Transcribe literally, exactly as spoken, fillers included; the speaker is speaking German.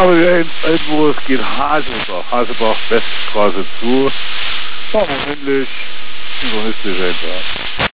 Aber irgendwo es geht Hasebach, Hasebach, Weststraße zu. Ja, männlich, synchronistisch einfach.